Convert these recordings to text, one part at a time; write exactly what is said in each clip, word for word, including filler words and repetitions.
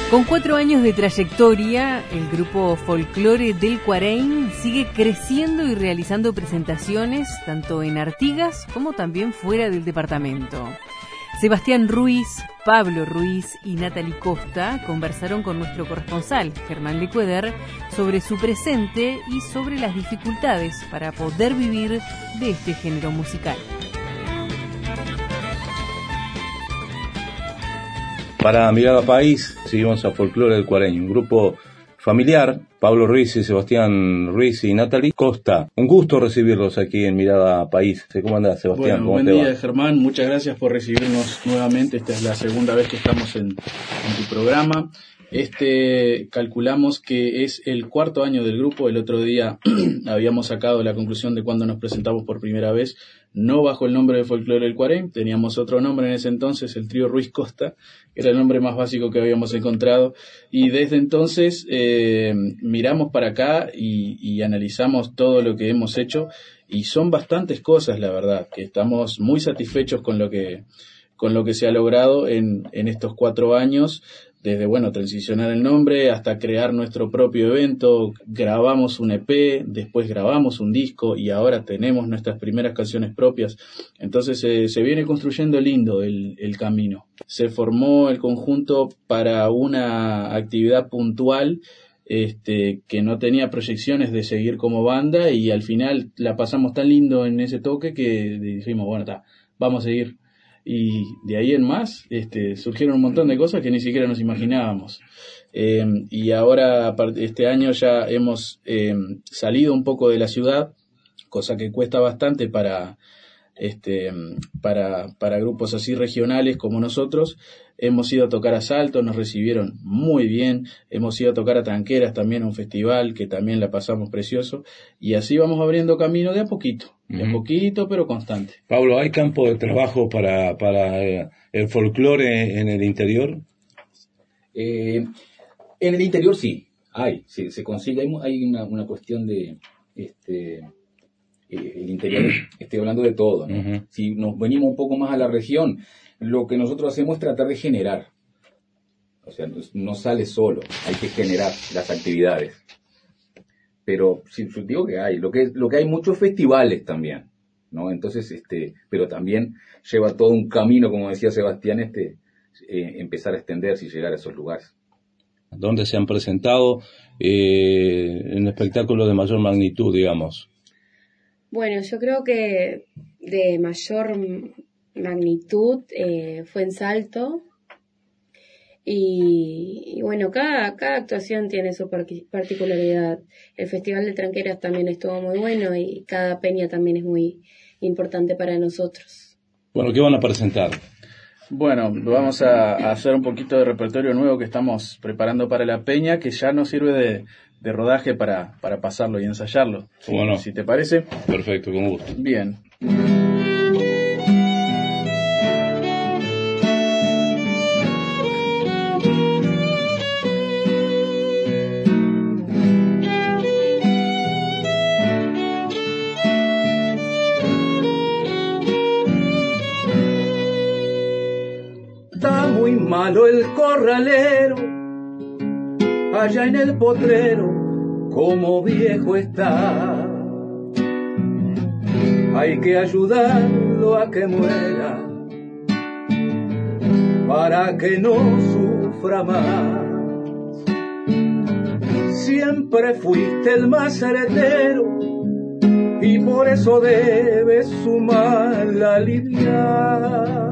Con cuatro años de trayectoria, el grupo Folclore del Cuareim sigue creciendo y realizando presentaciones tanto en Artigas como también fuera del departamento. Sebastián Ruiz, Pablo Ruiz y Natalie Costa conversaron con nuestro corresponsal, Germán Lecueder, sobre su presente y sobre las dificultades para poder vivir de este género musical. Para Mirada País, seguimos a Folclore del Cuareim, un grupo familiar, Pablo Ruiz y Sebastián Ruiz y Natalie Costa. Un gusto recibirlos aquí en Mirada País. ¿Cómo andás, Sebastián? Bueno, ¿Cómo buen te día, va? Germán. Muchas gracias por recibirnos nuevamente. Esta es la segunda vez que estamos en, en tu programa. Este, calculamos que es el cuarto año del grupo. El otro día habíamos sacado la conclusión de cuando nos presentamos por primera vez, no bajo el nombre de Folclore del Cuareim, teníamos otro nombre en ese entonces, el trío Ruiz Costa, que era el nombre más básico que habíamos encontrado, y desde entonces eh, miramos para acá y, y analizamos todo lo que hemos hecho, y son bastantes cosas, la verdad, que estamos muy satisfechos con lo que con lo que se ha logrado en, en estos cuatro años, desde, bueno, transicionar el nombre hasta crear nuestro propio evento, grabamos un E P, después grabamos un disco y ahora tenemos nuestras primeras canciones propias. Entonces eh, se viene construyendo lindo el, el camino. Se formó el conjunto para una actividad puntual este, que no tenía proyecciones de seguir como banda y al final la pasamos tan lindo en ese toque que dijimos, bueno, está, vamos a seguir. Y de ahí en más este, surgieron un montón de cosas que ni siquiera nos imaginábamos. Eh, y ahora, este año ya hemos eh, salido un poco de la ciudad, cosa que cuesta bastante para, este, para, para grupos así regionales como nosotros. Hemos ido a tocar a Salto, nos recibieron muy bien. Hemos ido a tocar a Tranqueras también, a un festival que también la pasamos precioso. Y así vamos abriendo camino de a poquito. De a poquito, pero constante. Pablo, ¿hay campo de trabajo para, para eh, el folclore en el interior? Eh, en el interior sí, hay, sí, se consigue, hay, hay una, una cuestión de, este, eh, el interior, estoy hablando de todo, ¿no? Uh-huh. Si nos venimos un poco más a la región, lo que nosotros hacemos es tratar de generar, o sea, no, no sale solo, hay que generar las actividades. Pero sí, digo que hay, lo que lo que hay muchos festivales también, ¿no? Entonces, este, pero también lleva todo un camino, como decía Sebastián, este, eh, empezar a extenderse y llegar a esos lugares. ¿Dónde se han presentado eh, en espectáculos de mayor magnitud, digamos? Bueno, yo creo que de mayor magnitud eh, fue en Salto. Y, y bueno, cada, cada actuación tiene su particularidad. El Festival de Tranqueras también estuvo muy bueno y cada peña también es muy importante para nosotros. Bueno, ¿qué van a presentar? Bueno, vamos a, a hacer un poquito de repertorio nuevo que estamos preparando para la peña, que ya nos sirve de, de rodaje para, para pasarlo y ensayarlo. Si, bueno, si te parece. Perfecto, con gusto. Bien. Muy malo el corralero, allá en el potrero, como viejo está. Hay que ayudarlo a que muera, para que no sufra más. Siempre fuiste el más heredero, y por eso debes su mal aliviar.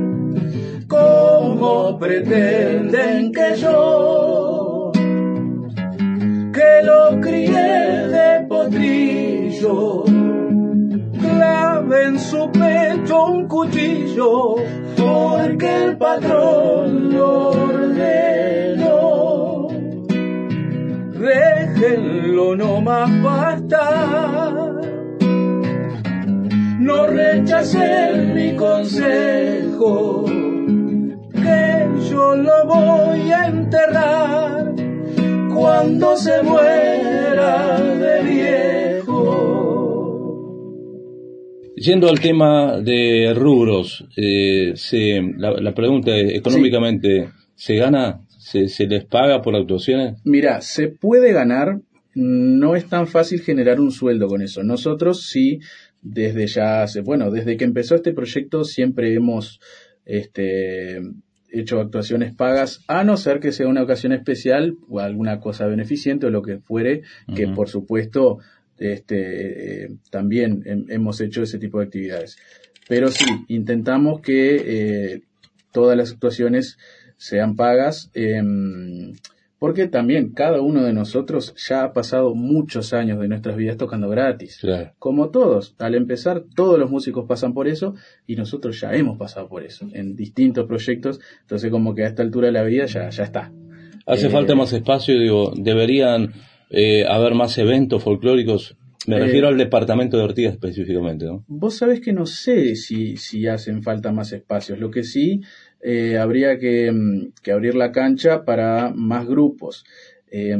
¿Cómo pretenden que yo, que lo crié de potrillo, clave en su pecho un cuchillo, porque el patrón lo ordenó? Déjenlo nomás bastar, no rechacen mi consejo, que yo lo voy a enterrar cuando se muera de viejo. Yendo al tema de rubros, eh, se, la, la pregunta es, económicamente, sí. ¿se gana ¿Se, se les paga por actuaciones? Mira, se puede ganar, no es tan fácil generar un sueldo con eso. Nosotros sí, desde ya hace, bueno, desde que empezó este proyecto siempre hemos este, hecho actuaciones pagas, a no ser que sea una ocasión especial o alguna cosa beneficente o lo que fuere, uh-huh. que por supuesto este, eh, también he, hemos hecho ese tipo de actividades. Pero sí, intentamos que eh, todas las actuaciones sean pagas, eh, porque también cada uno de nosotros ya ha pasado muchos años de nuestras vidas tocando gratis. Claro. Como todos, al empezar todos los músicos pasan por eso y nosotros ya hemos pasado por eso en distintos proyectos, entonces como que a esta altura de la vida ya, ya está. Hace eh, falta más espacio, digo, deberían eh, haber más eventos folclóricos. Me eh, refiero al departamento de Artigas específicamente, ¿no? Vos sabés que no sé si, si hacen falta más espacios, lo que sí... Eh, habría que, que abrir la cancha para más grupos. Eh,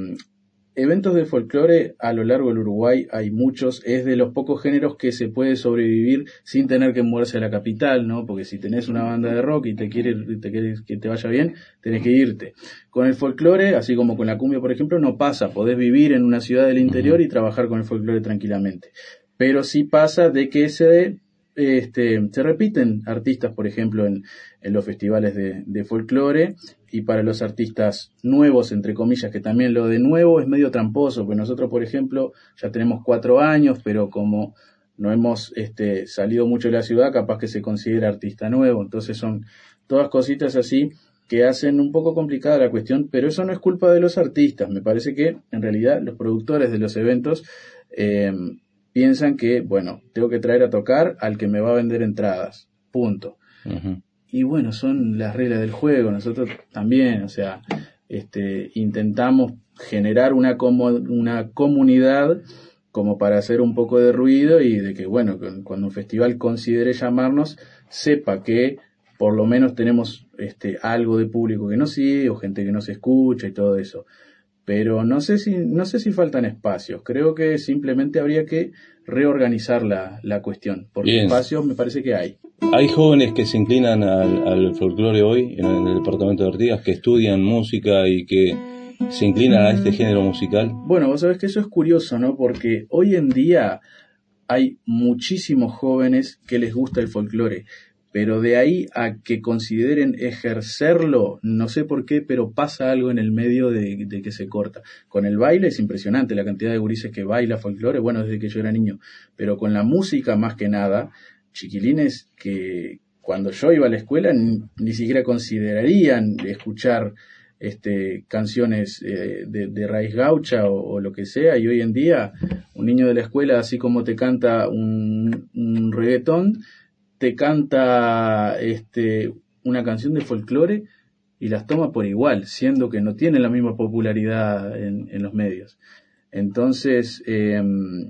eventos de folclore a lo largo del Uruguay hay muchos, es de los pocos géneros que se puede sobrevivir sin tener que moverse a la capital, ¿no? Porque si tenés una banda de rock y te quieres te quieres que te vaya bien, tenés que irte. Con el folclore, así como con la cumbia, por ejemplo, no pasa, podés vivir en una ciudad del interior y trabajar con el folclore tranquilamente. Pero sí pasa de que se Este, se repiten artistas, por ejemplo, en, en los festivales de, de folclore, y para los artistas nuevos, entre comillas, que también lo de nuevo es medio tramposo, porque nosotros, por ejemplo, ya tenemos cuatro años, pero como no hemos este, salido mucho de la ciudad, capaz que se considera artista nuevo, entonces son todas cositas así que hacen un poco complicada la cuestión, pero eso no es culpa de los artistas, me parece que en realidad los productores de los eventos eh, piensan que, bueno, tengo que traer a tocar al que me va a vender entradas, punto. Uh-huh. Y bueno, son las reglas del juego, nosotros también, o sea, este, intentamos generar una, como, una comunidad como para hacer un poco de ruido y de que, bueno, cuando un festival considere llamarnos, sepa que por lo menos tenemos este, algo de público que nos sigue o gente que nos escucha y todo eso. Pero no sé si no sé si faltan espacios. Creo que simplemente habría que reorganizar la, la cuestión, porque Bien. espacios me parece que hay. ¿Hay jóvenes que se inclinan al, al folclore hoy en el, en el departamento de Artigas, que estudian música y que se inclinan a este género musical? Bueno, vos sabés que eso es curioso, ¿no? Porque hoy en día hay muchísimos jóvenes que les gusta el folclore. Pero de ahí a que consideren ejercerlo, no sé por qué, pero pasa algo en el medio de, de que se corta. Con el baile es impresionante la cantidad de gurises que baila folclore, bueno, desde que yo era niño. Pero con la música, más que nada, chiquilines que cuando yo iba a la escuela ni, ni siquiera considerarían escuchar este, canciones eh, de, de raíz gaucha o, o lo que sea, y hoy en día un niño de la escuela, así como te canta un, un reggaetón, te canta este, una canción de folclore y las toma por igual, siendo que no tiene la misma popularidad en, en los medios. Entonces, eh,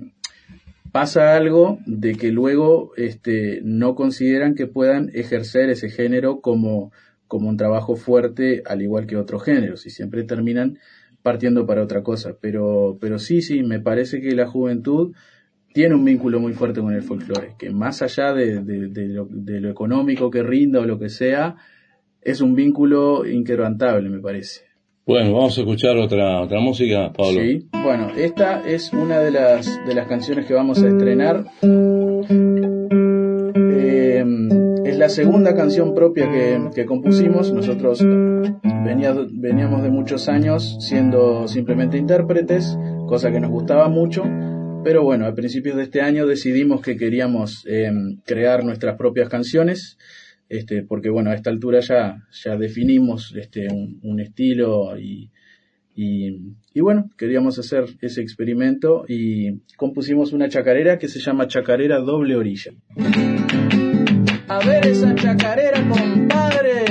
pasa algo de que luego este, no consideran que puedan ejercer ese género como, como un trabajo fuerte, al igual que otros géneros, y siempre terminan partiendo para otra cosa. Pero, pero sí, sí, me parece que la juventud tiene un vínculo muy fuerte con el folclore, que más allá de, de, de, lo, de lo económico que rinda o lo que sea, es un vínculo inquebrantable, me parece. Bueno, vamos a escuchar otra otra música, Pablo. Sí, bueno, esta es una de las de las canciones que vamos a estrenar. Eh, es la segunda canción propia que, que compusimos. Nosotros venía, veníamos de muchos años siendo simplemente intérpretes, cosa que nos gustaba mucho. Pero bueno, a principios de este año decidimos que queríamos eh, crear nuestras propias canciones, este, porque bueno, a esta altura ya, ya definimos este, un, un estilo y, y, y bueno, queríamos hacer ese experimento y compusimos una chacarera que se llama Chacarera Doble Orilla. A ver esa chacarera, compadre.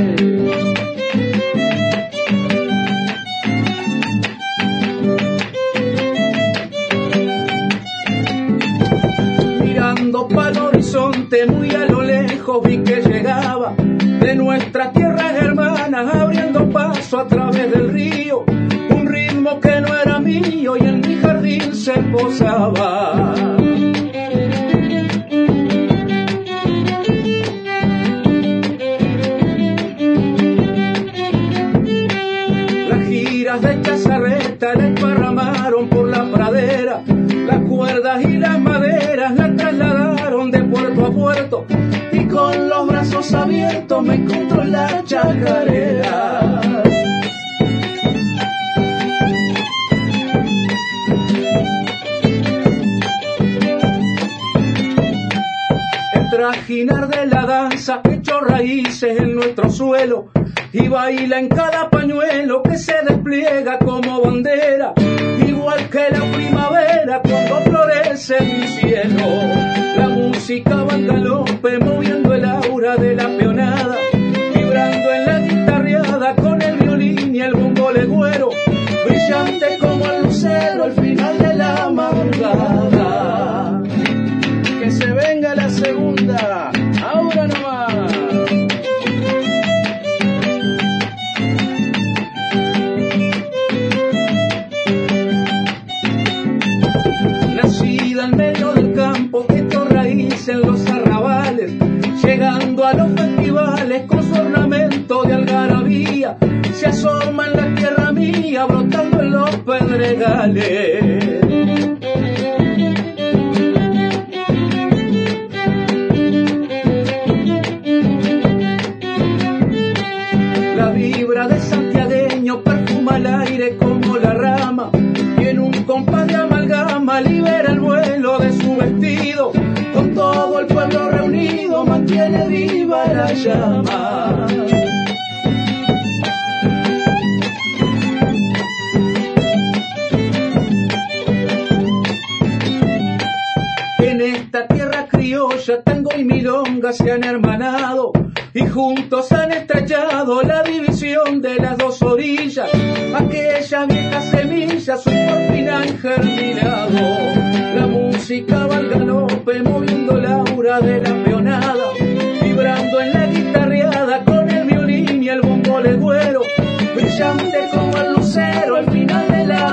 Para el horizonte, muy a lo lejos vi que llegaba de nuestras tierras hermanas, abriendo paso a través del río, un ritmo que no era mío y en mi jardín se posaba. orquesta la esparramaron por la pradera, las cuerdas y las maderas la trasladaron de puerto a puerto, y con los brazos abiertos me encontró en la chacarera. El trajinar de la danza echó raíces en nuestro suelo y baila en cada pañuelo que se despliega como bandera, igual que la primavera cuando florece mi cielo. La música va al galope moviendo el aura de la peonada, vibrando en la guitarreada con el violín y el bombo legüero, brillante como el lucero al final de la madrugada. Que se venga la segunda, ahora nomás. Nacida en medio del campo, echó raíz en los arrabales, llegando a los festivales con su ornamento de algarabía, se asoma en la tierra mía, brotando en los pedregales. La vibra de santiagueño perfuma el aire como la rama, y en un compás de amalgama libera el vuelo de su vestido. Con todo el pueblo reunido mantiene viva la llama. En esta tierra criolla tango y milonga se han hermanado, y juntos han estrechado la división de las dos orillas. Aquellas viejas semillas hoy por fin han germinado. La música va al galope moviendo la aura de la peonada, vibrando en la guitarreada con el violín y el bombo legüero, brillante como el lucero al final de la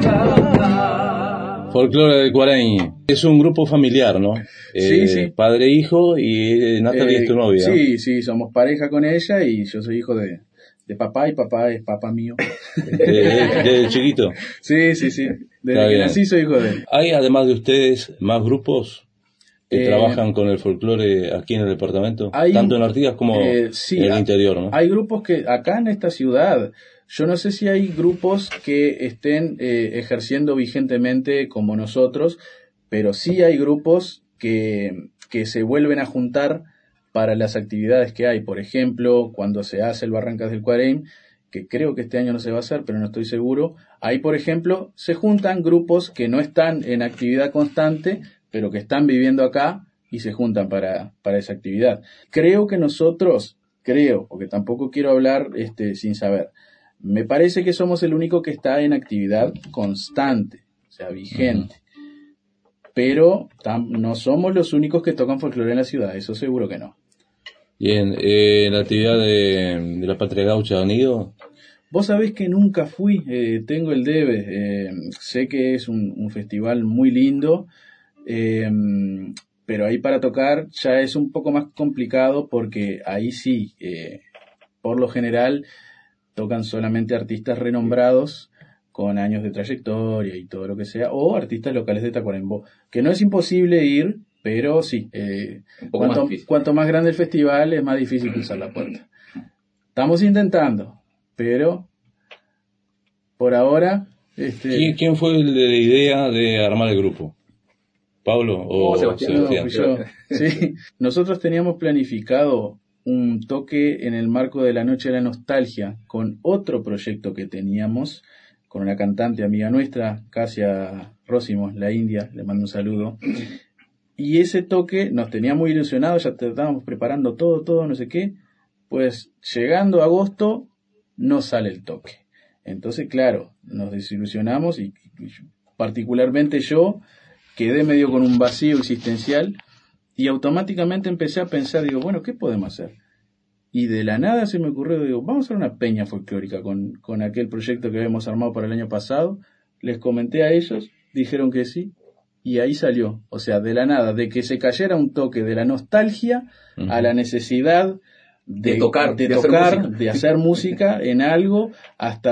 madrugada. Folclore del Cuareñ. Es un grupo familiar, ¿no? Sí, eh, sí. Padre e hijo, y eh, Natalia Eh, es tu novia. Sí, sí, somos pareja con ella y yo soy hijo de, de papá y papá es papá mío. Desde de, de chiquito. Sí, sí, sí. Desde Está que bien. nací soy hijo de él. ¿Hay, además de ustedes, más grupos que Eh, trabajan con el folclore aquí en el departamento? hay- Tanto en Artigas como eh, sí, en el ha- interior, ¿no? Hay grupos que acá en esta ciudad, yo no sé si hay grupos que estén eh, ejerciendo vigentemente como nosotros, pero sí hay grupos que, que se vuelven a juntar para las actividades que hay. Por ejemplo, cuando se hace el Barrancas del Cuareñ, que creo que este año no se va a hacer, pero no estoy seguro, ahí, por ejemplo, se juntan grupos que no están en actividad constante, pero que están viviendo acá y se juntan para, para esa actividad. Creo que nosotros, creo, porque tampoco quiero hablar este, sin saber, me parece que somos el único que está en actividad constante, o sea, vigente. Uh-huh. Pero tam, no somos los únicos que tocan folclore en la ciudad, eso seguro que no. Bien, eh, la actividad de, de la Patria Gaucha han ido. Vos sabés que nunca fui, eh, tengo el debe, eh, sé que es un, un festival muy lindo, eh, pero ahí para tocar ya es un poco más complicado porque ahí sí, eh, por lo general tocan solamente artistas renombrados con años de trayectoria y todo lo que sea, o artistas locales de Tacuarembó, que no es imposible ir, pero sí, eh, cuanto, más cuanto más grande el festival es más difícil cruzar la puerta. Estamos intentando, pero por ahora... Este... ¿Quién, ¿Quién fue el de la idea de armar el grupo? ¿Pablo o, o Sebastián? Sebastián? No, yo. Sí. Nosotros teníamos planificado un toque en el marco de la Noche de la Nostalgia con otro proyecto que teníamos, con una cantante amiga nuestra, Casia Rósimos, la India, le mando un saludo. Y ese toque nos tenía muy ilusionados, ya estábamos preparando todo, todo, no sé qué. Pues llegando a agosto, no sale el toque. Entonces, claro, nos desilusionamos y, y particularmente yo quedé medio con un vacío existencial y automáticamente empecé a pensar, digo, bueno, ¿qué podemos hacer? Y de la nada se me ocurrió, digo, vamos a hacer una peña folclórica con, con aquel proyecto que habíamos armado para el año pasado. Les comenté a ellos, dijeron que sí, y ahí salió. O sea, de la nada, de que se cayera un toque de la nostalgia uh-huh. a la necesidad de, de tocar, de, de, tocar hacer de hacer música en algo, hasta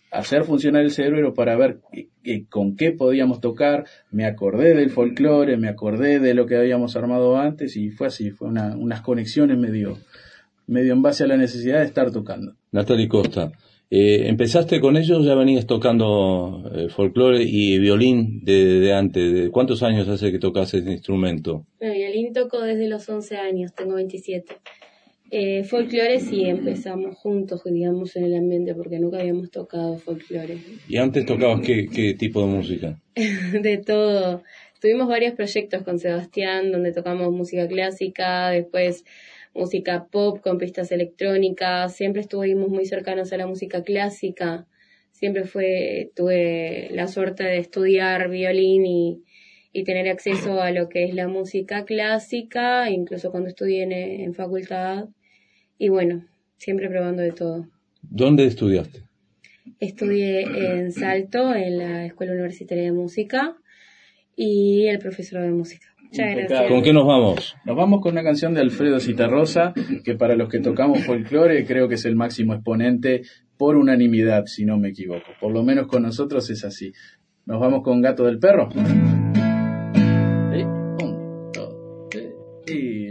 hacer funcionar el cerebro para ver eh, con qué podíamos tocar. Me acordé del folclore, me acordé de lo que habíamos armado antes y fue así, fue una, unas conexiones medio, medio en base a la necesidad de estar tocando. Natalie Costa, eh, ¿empezaste con ellos? ¿Ya venías tocando eh, folclore y violín de, de antes? ¿De cuántos años hace que tocas ese instrumento? Bueno, violín toco desde los once años, tengo veintisiete. Eh, folclore sí empezamos juntos, digamos, en el ambiente, porque nunca habíamos tocado folclore. ¿Y antes tocabas qué, qué tipo de música? De todo. Tuvimos varios proyectos con Sebastián, donde tocamos música clásica, después música pop con pistas electrónicas. Siempre estuvimos muy cercanos a la música clásica. Siempre fue, tuve la suerte de estudiar violín y, y tener acceso a lo que es la música clásica, incluso cuando estudié en, en facultad. Y bueno, siempre probando de todo. ¿Dónde estudiaste? Estudié en Salto, en la Escuela Universitaria de Música, y el profesor de música. Muchas gracias. ¿Con qué nos vamos? Nos vamos con una canción de Alfredo Zitarrosa, que para los que tocamos folclore creo que es el máximo exponente por unanimidad, si no me equivoco. Por lo menos con nosotros es así. Nos vamos con Gato del Perro. ¿Sí? Un, dos, tres, y...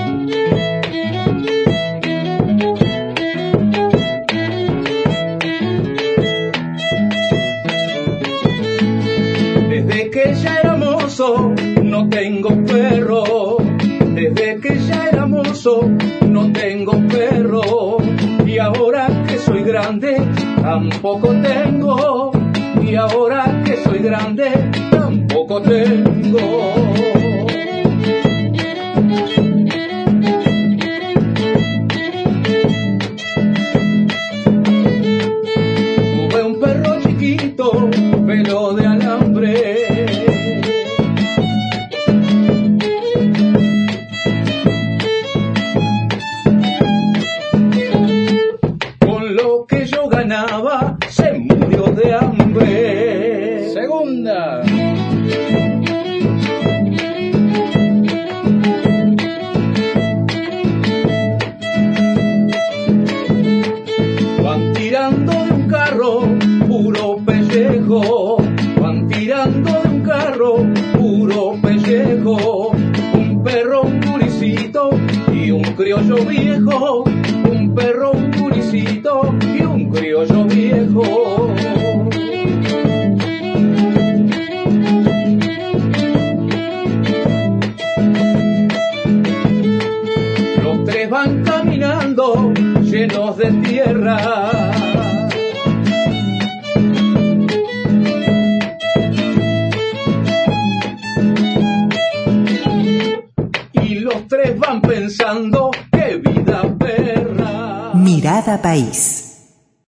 Desde que ya era mozo, no tengo perro. Desde que ya era mozo, no tengo perro. Y ahora que soy grande, tampoco tengo. Y ahora que soy grande, tampoco tengo. Tuve un perro chiquito, pero de alambre. Con lo que yo ganaba, se murió de hambre. Segunda. Van tirando de un carro, puro pellejo. Van tirando de un carro, puro pellejo. Un perro, un guricito y un criollo viejo. Un perro, un guricito y un criollo viejo. Los tres van caminando llenos de tierra. Y los tres van pensando qué vida perra. Mirada País.